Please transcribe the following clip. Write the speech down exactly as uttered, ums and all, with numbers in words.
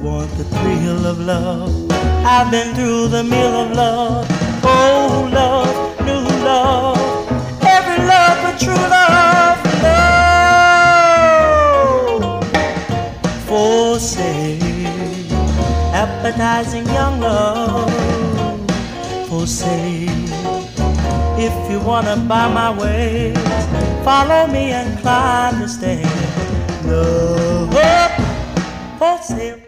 want the thrill of love. I've been through the mill of love. Oh, love, new love, every love but true love. Love for sale, appetizing young love for sale. If you wanna buy my ways, follow me and climb the stairs. Love for sale.